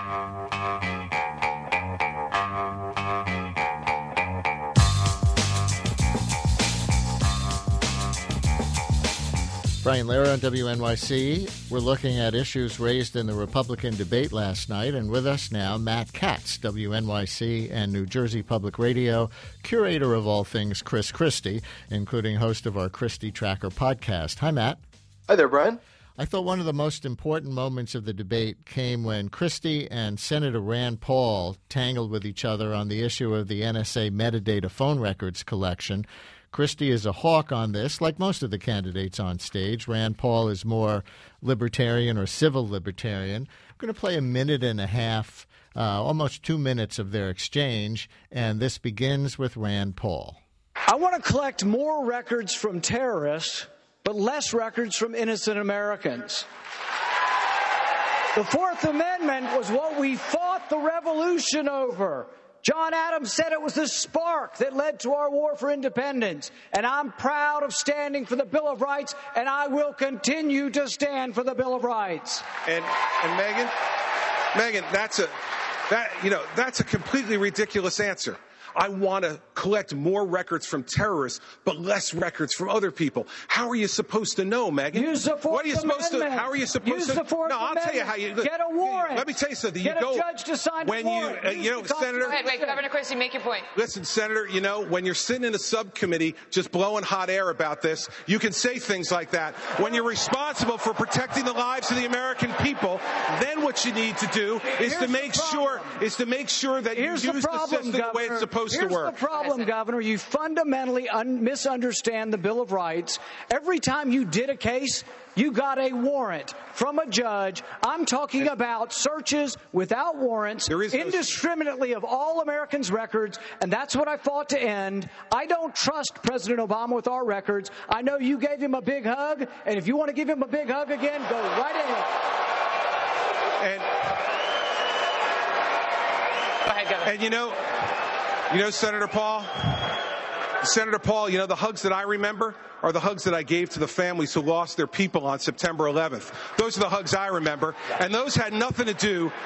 Brian Lehrer on WNYC. We're looking at issues raised in the Republican debate last night, and with us now, Matt Katz, WNYC and New Jersey Public Radio, curator of all things Chris Christie, including host of our Christie Tracker podcast. Hi, Matt. Hi there, Brian. I thought one of the most important moments of the debate came when Christie and Senator Rand Paul tangled with each other on the issue of the NSA metadata phone records collection. Christie is a hawk on this, like most of the candidates on stage. Rand Paul is more libertarian or civil libertarian. I'm going to play a minute and a half, almost 2 minutes of their exchange, and this begins with Rand Paul. I want to collect more records from terrorists, but less records from innocent Americans. The Fourth Amendment was what we fought the revolution over. John Adams said it was the spark that led to our war for independence. And I'm proud of standing for the Bill of Rights, and I will continue to stand for the Bill of Rights. And Megan, that's a completely ridiculous answer. I want to collect more records from terrorists, but less records from other people. How are you supposed to know, Megan? Use the Fourth Amendment. How are you supposed Use to? The Fourth no, I'll Amendment. tell you how you get a warrant. Let me tell you something. Get you go, a judge to sign when a warrant. Senator. Go ahead, wait, Governor Christie, make your point. Listen, Senator. When you're sitting in a subcommittee just blowing hot air about this, you can say things like that. When you're responsible for protecting the lives of the American people, then what you need to do is to make sure that you use the system the way it's supposed to work. Here's the problem, Governor. You fundamentally misunderstand the Bill of Rights. Every time you did a case, you got a warrant from a judge. I'm talking about searches without warrants, indiscriminately of all Americans' records, and that's what I fought to end. I don't trust President Obama with our records. I know you gave him a big hug, and if you want to give him a big hug again, go right ahead. Go ahead, Governor. And Senator Paul, the hugs that I remember are the hugs that I gave to the families who lost their people on September 11th. Those are the hugs I remember, and those had nothing to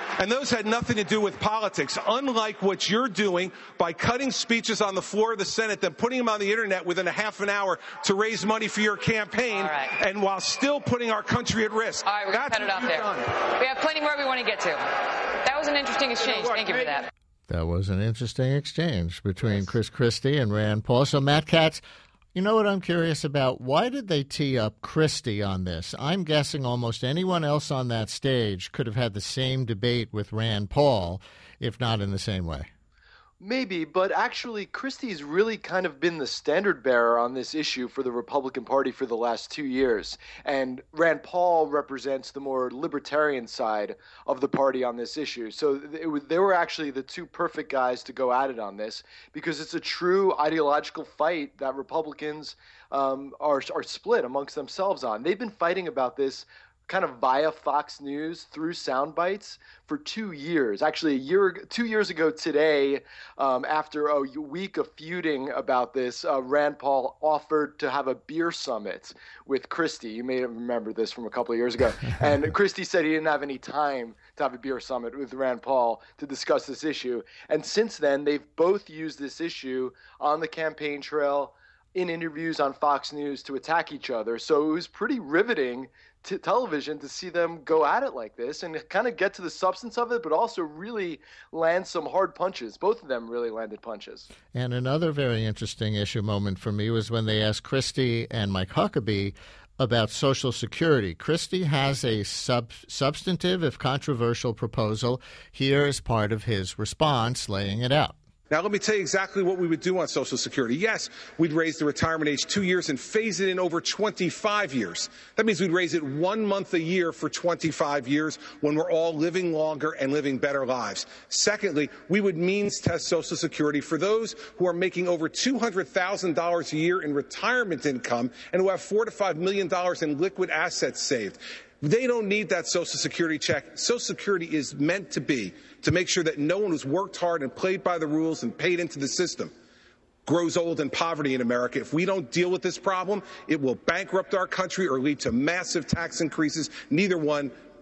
do with politics. Unlike what you're doing by cutting speeches on the floor of the Senate, then putting them on the internet within a half an hour to raise money for your campaign, and while still putting our country at risk. All right, we're going to cut it off there. We have plenty more we want to get to. That was an interesting exchange. Thank you for that. That was an interesting exchange between Chris Christie and Rand Paul. So, Matt Katz, you know what I'm curious about? Why did they tee up Christie on this? I'm guessing almost anyone else on that stage could have had the same debate with Rand Paul, if not in the same way. Maybe, but actually Christie's really kind of been the standard bearer on this issue for the Republican Party for the last 2 years. And Rand Paul represents the more libertarian side of the party on this issue. So they were actually the two perfect guys to go at it on this, because it's a true ideological fight that Republicans are split amongst themselves on. They've been fighting about this kind of via Fox News through sound bites for 2 years. Actually, 2 years ago today, after a week of feuding about this, Rand Paul offered to have a beer summit with Christie. You may remember this from a couple of years ago. And Christie said he didn't have any time to have a beer summit with Rand Paul to discuss this issue. And since then, they've both used this issue on the campaign trail, in interviews on Fox News, to attack each other. So it was pretty riveting to television to see them go at it like this and kind of get to the substance of it, but also really land some hard punches. Both of them really landed punches. And another very interesting issue moment for me was when they asked Christie and Mike Huckabee about Social Security. Christie has a substantive, if controversial, proposal. Here is part of his response, laying it out. Now, let me tell you exactly what we would do on Social Security. Yes, we'd raise the retirement age 2 years and phase it in over 25 years. That means we'd raise it 1 month a year for 25 years when we're all living longer and living better lives. Secondly, we would means test Social Security for those who are making over $200,000 a year in retirement income and who have $4 to $5 million in liquid assets saved. They don't need that Social Security check. Social Security is meant to be to make sure that no one who's worked hard and played by the rules and paid into the system grows old in poverty in America. If we don't deal with this problem, it will bankrupt our country or lead to massive tax increases. Neither one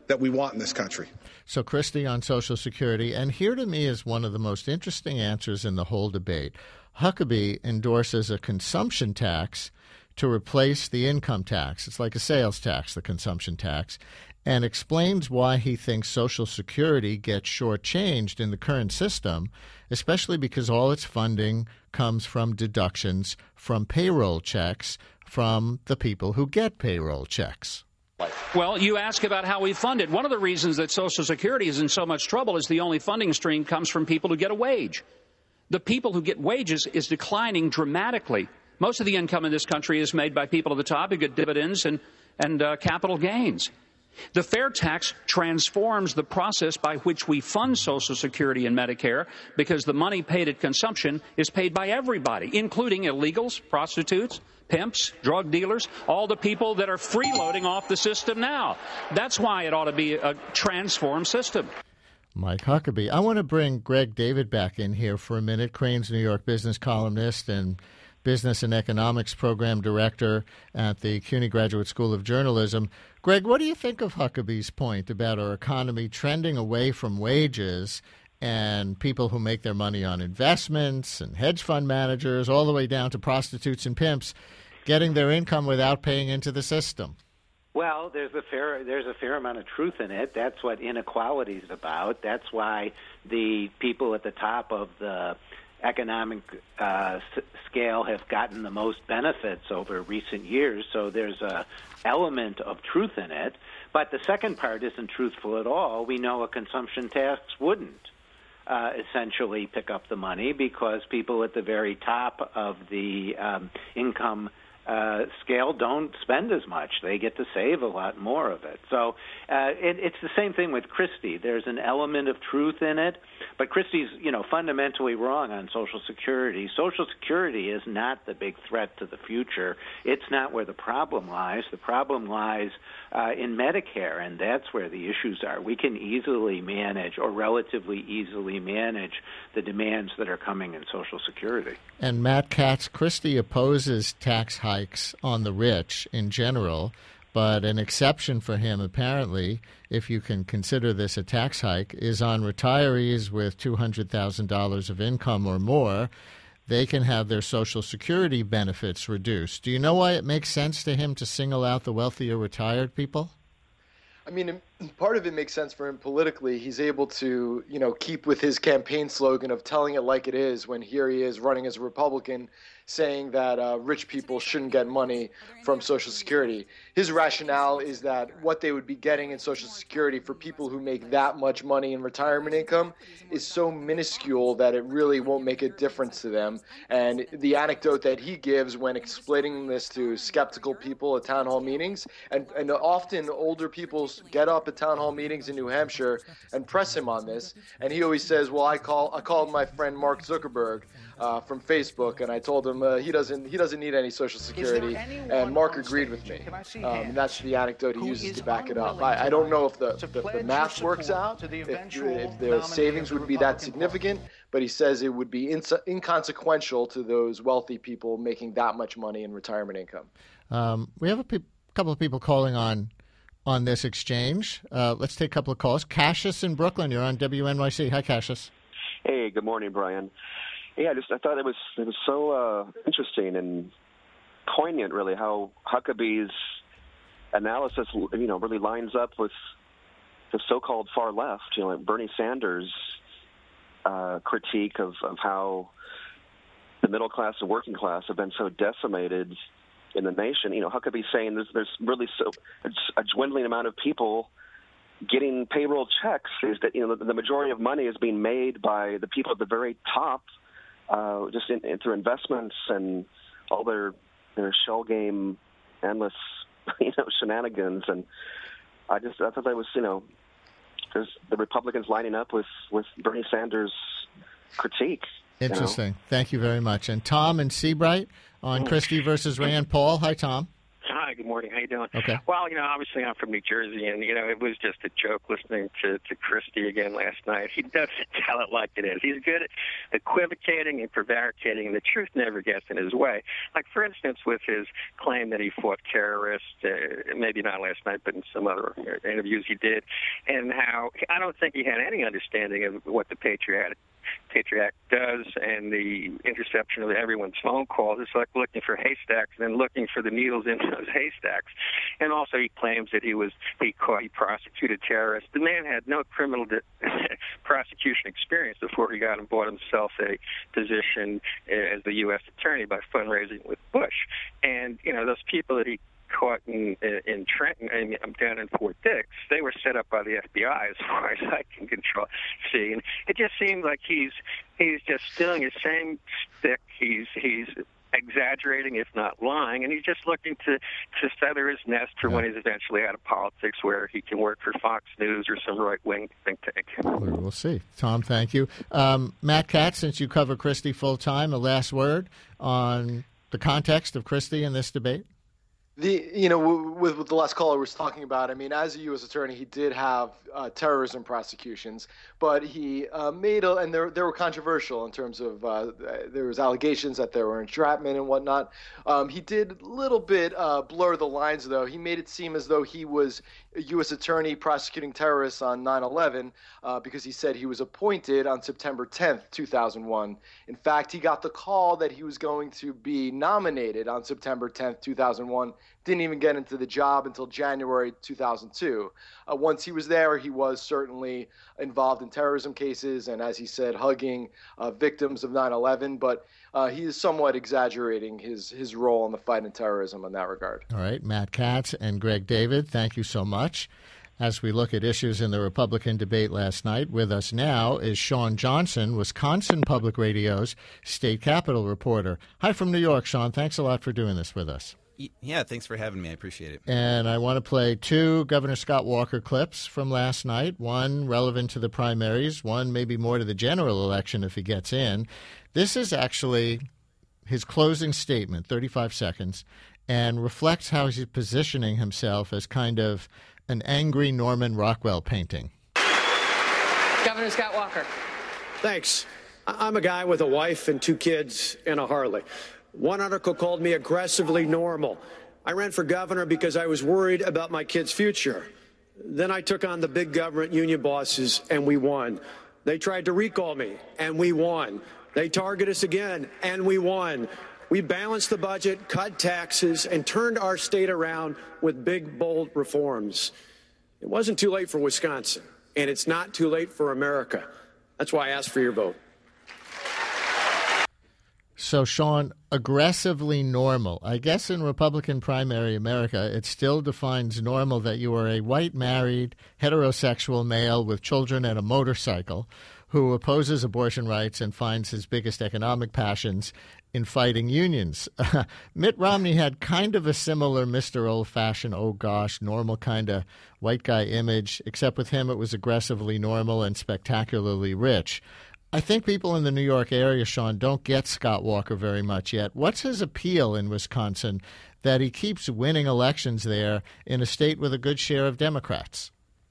that we want in this country. So Christie on Social Security, and here to me is one of the most interesting answers in the whole debate. Huckabee endorses a consumption tax to replace the income tax. It's like a sales tax, the consumption tax, and explains why he thinks Social Security gets shortchanged in the current system, especially because all its funding comes from deductions from payroll checks from the people who get payroll checks. Well, you ask about how we fund it. One of the reasons that Social Security is in so much trouble is the only funding stream comes from people who get a wage. The people who get wages is declining dramatically. Most of the income in this country is made by people at the top who get dividends and capital gains. The fair tax transforms the process by which we fund Social Security and Medicare because the money paid at consumption is paid by everybody, including illegals, prostitutes, pimps, drug dealers, all the people that are freeloading off the system now. That's why it ought to be a transformed system. Mike Huckabee. I want to bring Greg David back in here for a minute, Crane's New York business columnist and Business and Economics Program Director at the CUNY Graduate School of Journalism. Greg, what do you think of Huckabee's point about our economy trending away from wages and people who make their money on investments and hedge fund managers all the way down to prostitutes and pimps getting their income without paying into the system? Well, there's a fair amount of truth in it. That's what inequality is about. That's why the people at the top of the economic scale have gotten the most benefits over recent years. So there's a element of truth in it. But the second part isn't truthful at all. We know a consumption tax wouldn't essentially pick up the money because people at the very top of the income scale don't spend as much. They get to save a lot more of it. So it's the same thing with Christie. There's an element of truth in it, but Christie's, fundamentally wrong on Social Security. Social Security is not the big threat to the future. It's not where the problem lies. The problem lies in Medicare, and that's where the issues are. We can easily manage, or relatively easily manage, the demands that are coming in Social Security. And Matt Katz, Christie opposes tax hikes on the rich in general, but an exception for him, apparently, if you can consider this a tax hike, is on retirees with $200,000 of income or more. They can have their Social Security benefits reduced. Do you know why it makes sense to him to single out the wealthier retired people? I mean, part of it makes sense for him politically. He's able to, keep with his campaign slogan of telling it like it is when here he is running as a Republican saying that rich people shouldn't get money from Social Security. His rationale is that what they would be getting in Social Security for people who make that much money in retirement income is so minuscule that it really won't make a difference to them. And the anecdote that he gives when explaining this to skeptical people at town hall meetings, and often older people get up at town hall meetings in New Hampshire and press him on this, and he always says, well, I called my friend Mark Zuckerberg from Facebook, and I told him he doesn't need any Social Security, and Mark agreed with me. And that's the anecdote he uses to back it up. I don't know if the math works out, if the savings would be that significant, but he says it would be inconsequential to those wealthy people making that much money in retirement income. We have a couple of people calling on this exchange. Let's take a couple of calls. Cassius in Brooklyn, you're on WNYC. Hi, Cassius. Hey, good morning, Brian. Yeah, I thought it was so interesting and poignant, really, how Huckabee's analysis, really lines up with the so-called far left. Like Bernie Sanders' critique of how the middle class and working class have been so decimated in the nation. Huckabee saying there's really a dwindling amount of people getting payroll checks. Is that the majority of money is being made by the people at the very top. Just through investments and all their shell game, endless, shenanigans. And I thought that was, there's the Republicans lining up with Bernie Sanders' critique. Interesting. Thank you very much. And Tom and Seabright on Christie versus Rand Paul. Hi, Tom. Hi. Hi, good morning. How you doing? Okay. Well, obviously I'm from New Jersey, and, it was just a joke listening to Christie again last night. He doesn't tell it like it is. He's good at equivocating and prevaricating, and the truth never gets in his way. Like, for instance, with his claim that he fought terrorists, maybe not last night, but in some other interviews he did, and how I don't think he had any understanding of what the Patriot Act does, and the interception of everyone's phone calls. It's like looking for haystacks and then looking for the needles in those haystacks. And also, he claims that he prosecuted terrorists. The man had no criminal prosecution experience before he got and bought himself a position as the U.S. attorney by fundraising with Bush. And those people that he caught in Trenton, down in Fort Dix, they were set up by the FBI as far as I can see. And it just seems like he's just stealing his same stick. He's exaggerating, if not lying, and he's just looking to feather his nest for when he's eventually out of politics, where he can work for Fox News or some right-wing think tank. We'll see. Tom, thank you. Matt Katz, since you cover Christie full-time, a last word on the context of Christie in this debate? With the last caller was talking about, as a U.S. attorney, he did have terrorism prosecutions, but he and they were controversial in terms of there was allegations that there were entrapment and whatnot. He did a little bit blur the lines, though. He made it seem as though he was a U.S. attorney prosecuting terrorists on 9/11 because he said he was appointed on September 10th, 2001. In fact, he got the call that he was going to be nominated on September 10th, 2001. Didn't even get into the job until January 2002. Once he was there, he was certainly involved in terrorism cases and, as he said, hugging victims of 9/11. But he is somewhat exaggerating his role in the fight in terrorism in that regard. All right. Matt Katz and Greg David, thank you so much. As we look at issues in the Republican debate last night, with us now is Sean Johnson, Wisconsin Public Radio's state capitol reporter. Hi from New York, Sean. Thanks a lot for doing this with us. Yeah, thanks for having me. I appreciate it. And I want to play two Governor Scott Walker clips from last night, one relevant to the primaries, one maybe more to the general election if he gets in. This is actually his closing statement, 35 seconds, and reflects how he's positioning himself as kind of an angry Norman Rockwell painting. Governor Scott Walker. Thanks. I'm a guy with a wife and 2 kids and a Harley. One article called me aggressively normal. I ran for governor because I was worried about my kids' future. Then I took on the big government union bosses, and we won. They tried to recall me, and we won. They targeted us again, and we won. We balanced the budget, cut taxes, and turned our state around with big, bold reforms. It wasn't too late for Wisconsin, and it's not too late for America. That's why I asked for your vote. So, Sean, aggressively normal. I guess in Republican primary America, it still defines normal that you are a white, married, heterosexual male with children and a motorcycle who opposes abortion rights and finds his biggest economic passions in fighting unions. Mitt Romney had kind of a similar Mr. Old-Fashioned, oh gosh, normal kind of white guy image, except with him it was aggressively normal and spectacularly rich. I think people in the New York area, Sean, don't get Scott Walker very much yet. What's his appeal in Wisconsin that he keeps winning elections there in a state with a good share of Democrats?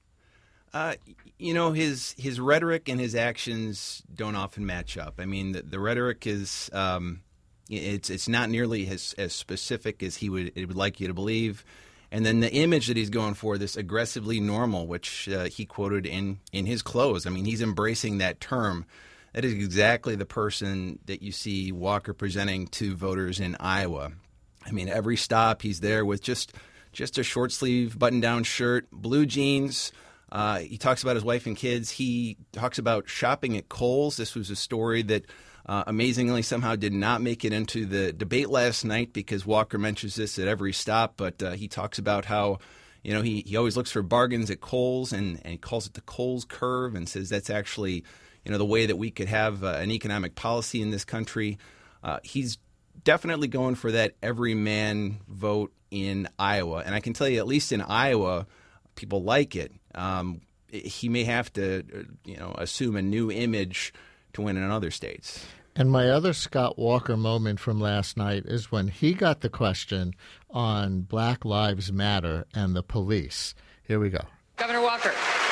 His rhetoric and his actions don't often match up. I mean, the rhetoric is it's not nearly as specific as he would like you to believe. And then the image that he's going for, this aggressively normal, which he quoted in his close. I mean, he's embracing that term. That is exactly the person that you see Walker presenting to voters in Iowa. I mean, every stop he's there with just a short sleeve button-down shirt, blue jeans. He talks about his wife and kids. He talks about shopping at Kohl's. This was a story that amazingly somehow did not make it into the debate last night because Walker mentions this at every stop. But he talks about how he always looks for bargains at Kohl's and he calls it the Kohl's curve and says that's actually the way that we could have an economic policy in this country. He's definitely going for that everyman vote in Iowa. And I can tell you, at least in Iowa, people like it. He may have to, assume a new image to win in other states. And my other Scott Walker moment from last night is when he got the question on Black Lives Matter and the police. Here we go. Governor Walker.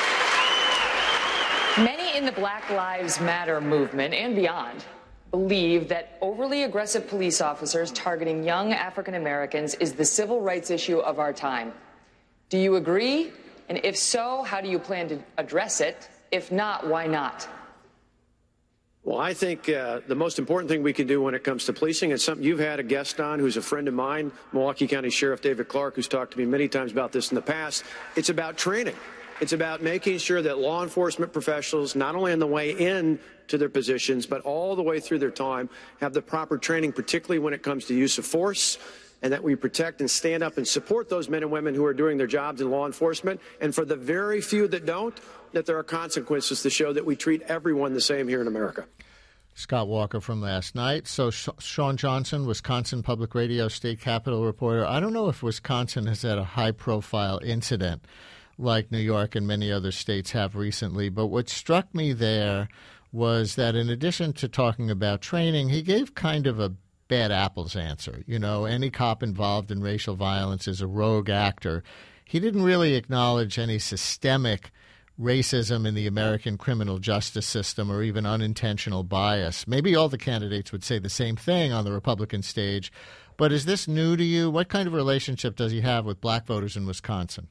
Many in the Black Lives Matter movement and beyond believe that overly aggressive police officers targeting young African Americans is the civil rights issue of our time. Do you agree? And if so, how do you plan to address it? If not, why not? Well, I think the most important thing we can do when it comes to policing is something you've had a guest on who's a friend of mine, Milwaukee County Sheriff David Clark, who's talked to me many times about this in the past. It's about training. It's about making sure that law enforcement professionals, not only on the way in to their positions, but all the way through their time, have the proper training, particularly when it comes to use of force, and that we protect and stand up and support those men and women who are doing their jobs in law enforcement. And for the very few that don't, that there are consequences to show that we treat everyone the same here in America. Scott Walker from last night. So Sean Johnson, Wisconsin Public Radio State Capitol reporter. I don't know if Wisconsin has had a high-profile incident like New York and many other states have recently, but what struck me there was that in addition to talking about training, he gave kind of a bad apples answer. You know, any cop involved in racial violence is a rogue actor. He didn't really acknowledge any systemic racism in the American criminal justice system or even unintentional bias. Maybe all the candidates would say the same thing on the Republican stage, but is this new to you? What kind of relationship does he have with black voters in Wisconsin?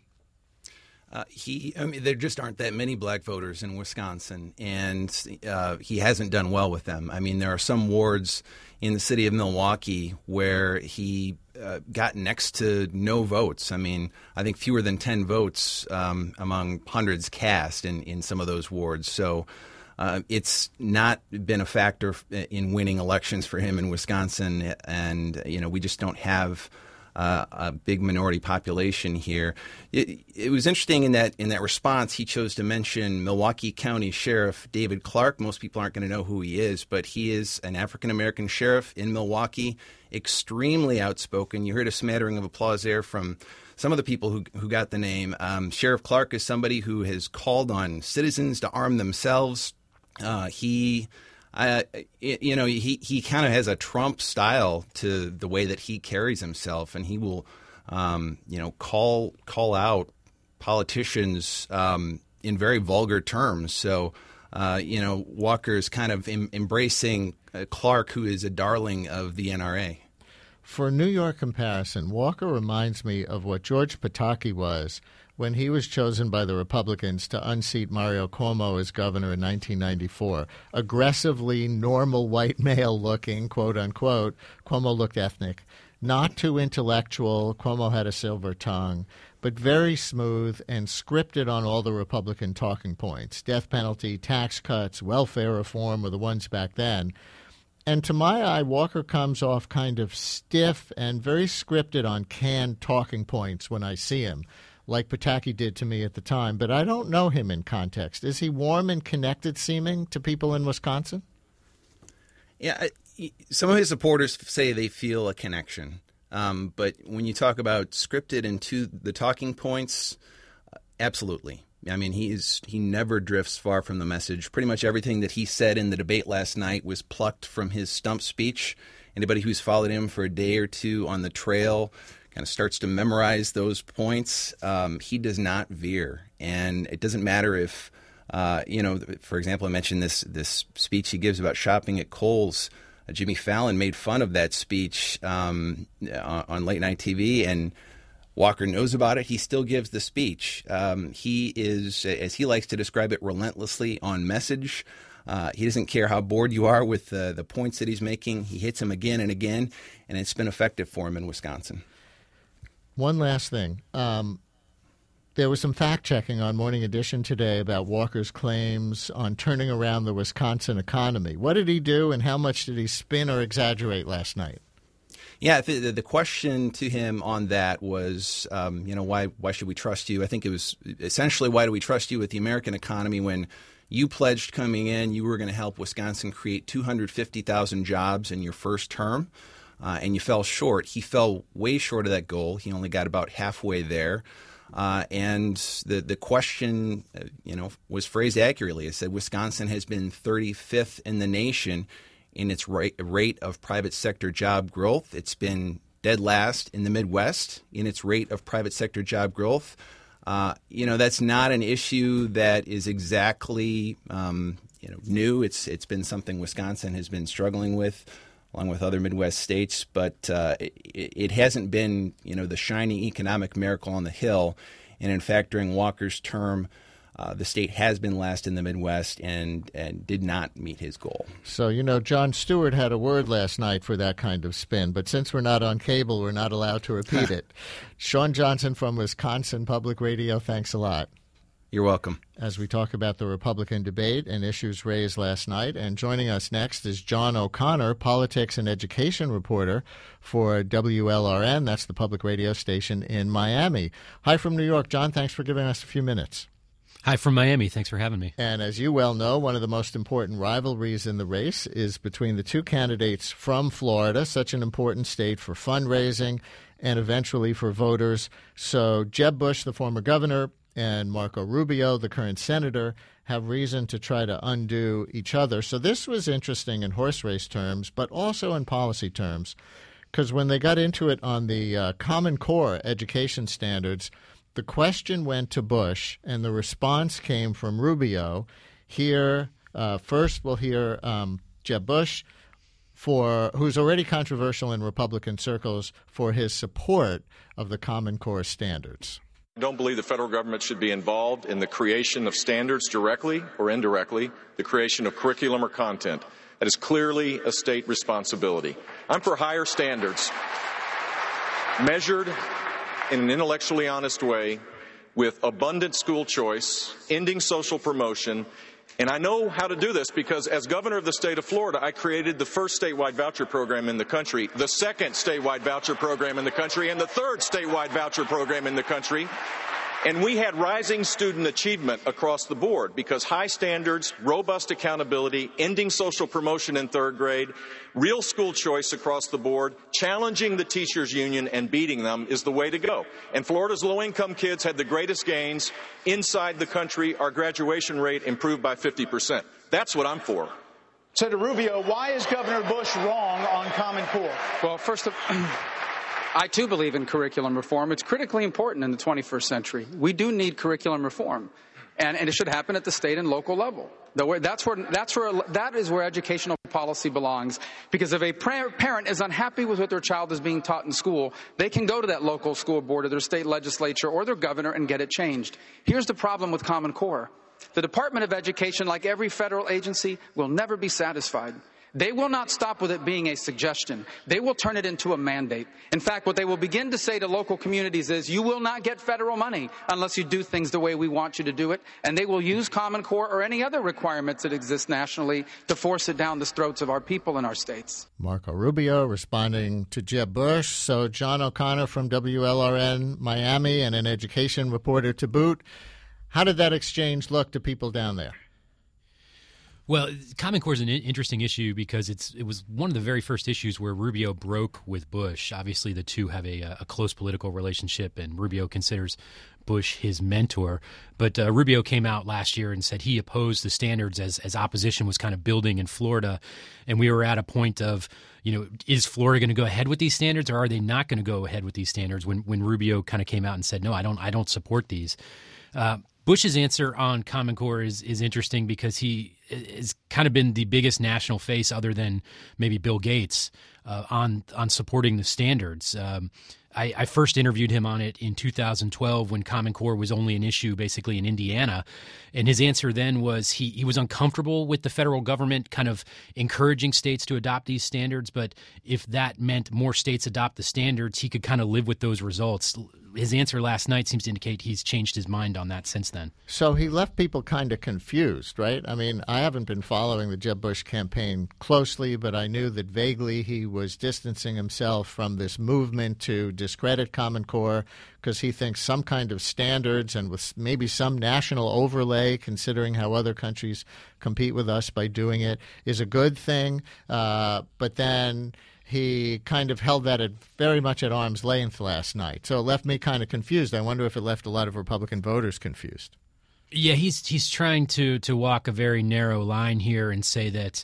There just aren't that many black voters in Wisconsin, and he hasn't done well with them. I mean, there are some wards in the city of Milwaukee where he got next to no votes. I mean, I think fewer than 10 votes among hundreds cast in some of those wards. So it's not been a factor in winning elections for him in Wisconsin, and we just don't have a big minority population here. It was interesting in that response, he chose to mention Milwaukee County Sheriff David Clark. Most people aren't going to know who he is, but he is an African-American sheriff in Milwaukee, extremely outspoken. You heard a smattering of applause there from some of the people who got the name. Sheriff Clark is somebody who has called on citizens to arm themselves. He kind of has a Trump style to the way that he carries himself, and he will, call out politicians in very vulgar terms. So, Walker is kind of embracing Clark, who is a darling of the NRA. For a New York comparison, Walker reminds me of what George Pataki was when he was chosen by the Republicans to unseat Mario Cuomo as governor in 1994. Aggressively normal white male looking, quote unquote. Cuomo looked ethnic. Not too intellectual. Cuomo had a silver tongue, but very smooth and scripted on all the Republican talking points. Death penalty, tax cuts, welfare reform were the ones back then. And to my eye, Walker comes off kind of stiff and very scripted on canned talking points when I see him, like Pataki did to me at the time, but I don't know him in context. Is he warm and connected seeming to people in Wisconsin? Yeah, some of his supporters say they feel a connection. But when you talk about scripted and to the talking points, absolutely. I mean, he never drifts far from the message. Pretty much everything that he said in the debate last night was plucked from his stump speech. Anybody who's followed him for a day or two on the trail kind of starts to memorize those points. He does not veer. And it doesn't matter if, for example, I mentioned this speech he gives about shopping at Kohl's. Jimmy Fallon made fun of that speech on late night TV, and Walker knows about it. He still gives the speech. He is, as he likes to describe it, relentlessly on message. He doesn't care how bored you are with the points that he's making. He hits them again and again, and it's been effective for him in Wisconsin. One last thing. There was some fact-checking on Morning Edition today about Walker's claims on turning around the Wisconsin economy. What did he do, and how much did he spin or exaggerate last night? Yeah, the question to him on that was, why should we trust you? I think it was essentially, why do we trust you with the American economy when you pledged coming in you were going to help Wisconsin create 250,000 jobs in your first term, and you fell short. He fell way short of that goal. He only got about halfway there. And the question, was phrased accurately. It said Wisconsin has been 35th in the nation in its rate of private sector job growth. It's been dead last in the Midwest in its rate of private sector job growth. That's not an issue that is exactly new. It's been something Wisconsin has been struggling with, along with other Midwest states, but it hasn't been the shining economic miracle on the hill. And in fact, during Walker's term, the state has been last in the Midwest and did not meet his goal. So, Jon Stewart had a word last night for that kind of spin, but since we're not on cable, we're not allowed to repeat it. Shawn Johnson from Wisconsin Public Radio, thanks a lot. You're welcome. As we talk about the Republican debate and issues raised last night, and joining us next is John O'Connor, politics and education reporter for WLRN. That's the public radio station in Miami. Hi from New York. John, thanks for giving us a few minutes. Hi from Miami. Thanks for having me. And as you well know, one of the most important rivalries in the race is between the two candidates from Florida, such an important state for fundraising and eventually for voters. So Jeb Bush, the former governor, and Marco Rubio, the current senator, have reason to try to undo each other. So this was interesting in horse race terms, but also in policy terms, because when they got into it on the Common Core education standards, the question went to Bush, and the response came from Rubio. Here, first we'll hear Jeb Bush, who's already controversial in Republican circles for his support of the Common Core standards. I don't believe the federal government should be involved in the creation of standards directly or indirectly, the creation of curriculum or content. That is clearly a state responsibility. I'm for higher standards, measured in an intellectually honest way, with abundant school choice, ending social promotion. And I know how to do this because as governor of the state of Florida, I created the first statewide voucher program in the country, the second statewide voucher program in the country, and the third statewide voucher program in the country. And we had rising student achievement across the board because high standards, robust accountability, ending social promotion in third grade, real school choice across the board, challenging the teachers' union and beating them is the way to go. And Florida's low-income kids had the greatest gains inside the country. Our graduation rate improved by 50%. That's what I'm for. Senator Rubio, why is Governor Bush wrong on Common Core? Well, first of all, I, too, believe in curriculum reform. It's critically important in the 21st century. We do need curriculum reform, and it should happen at the state and local level. That is where educational policy belongs, because if a parent is unhappy with what their child is being taught in school, they can go to that local school board or their state legislature or their governor and get it changed. Here's the problem with Common Core. The Department of Education, like every federal agency, will never be satisfied. They will not stop with it being a suggestion. They will turn it into a mandate. In fact, what they will begin to say to local communities is, you will not get federal money unless you do things the way we want you to do it. And they will use Common Core or any other requirements that exist nationally to force it down the throats of our people in our states. Marco Rubio responding to Jeb Bush. So John O'Connor from WLRN Miami and an education reporter to boot. How did that exchange look to people down there? Well, Common Core is an interesting issue because it was one of the very first issues where Rubio broke with Bush. Obviously, the two have a close political relationship, and Rubio considers Bush his mentor. But Rubio came out last year and said he opposed the standards as opposition was kind of building in Florida. And we were at a point of, is Florida going to go ahead with these standards, or are they not going to go ahead with these standards? When Rubio kind of came out and said, no, I don't support these. Bush's answer on Common Core is interesting because he has kind of been the biggest national face, other than maybe Bill Gates, on supporting the standards. I first interviewed him on it in 2012 when Common Core was only an issue basically in Indiana. And his answer then was he was uncomfortable with the federal government kind of encouraging states to adopt these standards. But if that meant more states adopt the standards, he could kind of live with those results. His answer last night seems to indicate he's changed his mind on that since then. So he left people kind of confused, right? I mean, I haven't been following the Jeb Bush campaign closely, but I knew that vaguely he was distancing himself from this movement to discredit Common Core because he thinks some kind of standards and with maybe some national overlay, considering how other countries compete with us by doing it, is a good thing. But then he kind of held that very much at arm's length last night. So it left me kind of confused. I wonder if it left a lot of Republican voters confused. Yeah, he's trying to walk a very narrow line here and say that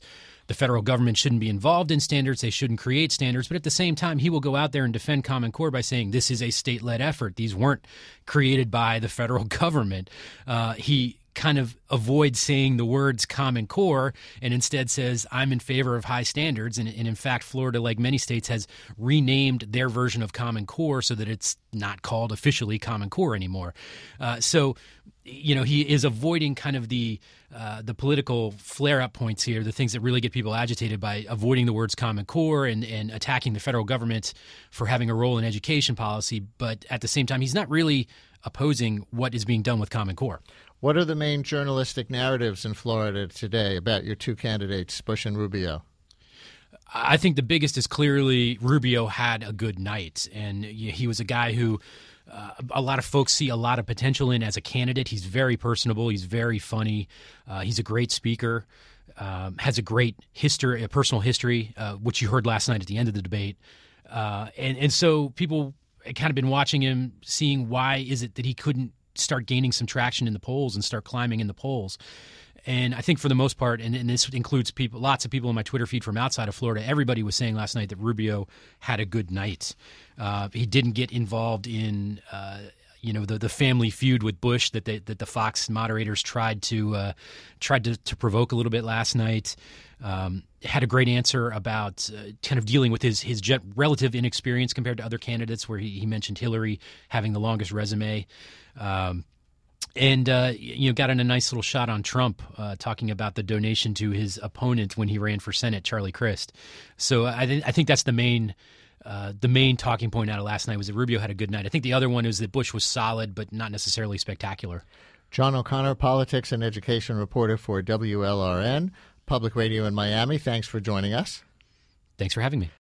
the federal government shouldn't be involved in standards, they shouldn't create standards. But at the same time, he will go out there and defend Common Core by saying this is a state-led effort. These weren't created by the federal government. He kind of avoids saying the words Common Core and instead says, I'm in favor of high standards. And in fact, Florida, like many states, has renamed their version of Common Core so that it's not called officially Common Core anymore. So he is avoiding kind of the political flare-up points here, the things that really get people agitated, by avoiding the words Common Core and attacking the federal government for having a role in education policy. But at the same time, he's not really opposing what is being done with Common Core. What are the main journalistic narratives in Florida today about your two candidates, Bush and Rubio? I think the biggest is clearly Rubio had a good night, and he was a guy who a lot of folks see a lot of potential in as a candidate. He's very personable. He's very funny. He's a great speaker, has a great history, a personal history, which you heard last night at the end of the debate. And so people had kind of been watching him, seeing why is it that he couldn't start gaining some traction in the polls and start climbing in the polls. And I think for the most part, and this includes lots of people in my Twitter feed from outside of Florida, everybody was saying last night that Rubio had a good night. He didn't get involved in the family feud with Bush that the Fox moderators tried to provoke a little bit last night. Had a great answer about kind of dealing with his relative inexperience compared to other candidates, where he mentioned Hillary having the longest resume. And got in a nice little shot on Trump, talking about the donation to his opponent when he ran for Senate, Charlie Crist. So I think that's the main talking point out of last night, was that Rubio had a good night. I think the other one is that Bush was solid, but not necessarily spectacular. John O'Connor, politics and education reporter for WLRN, Public Radio in Miami. Thanks for joining us. Thanks for having me.